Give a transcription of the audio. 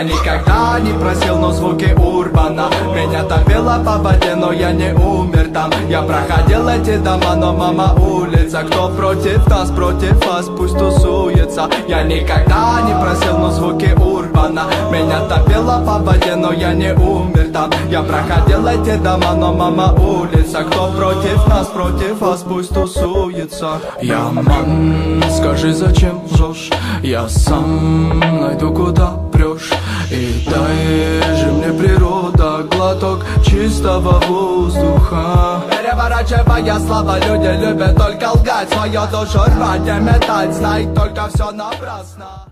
Я никогда не просил, но звуки урбана меня топило по воде, но я не умер там. Я проходил эти дома, но мама улица. Кто против нас, против вас, пусть тусуется. Я никогда не просил, но звуки урбана меня топило по воде, но я не умер там. Я проходил эти дома, но мама улица. Кто против нас, против вас, пусть тусуется. Я мам, скажи, зачем лжешь? Я сам найду, куда прешь. И дай же мне природа глоток чистого воздуха. Переворачивая слова, люди любят только лгать, свою душу рвать и метать. Знай, только все напрасно.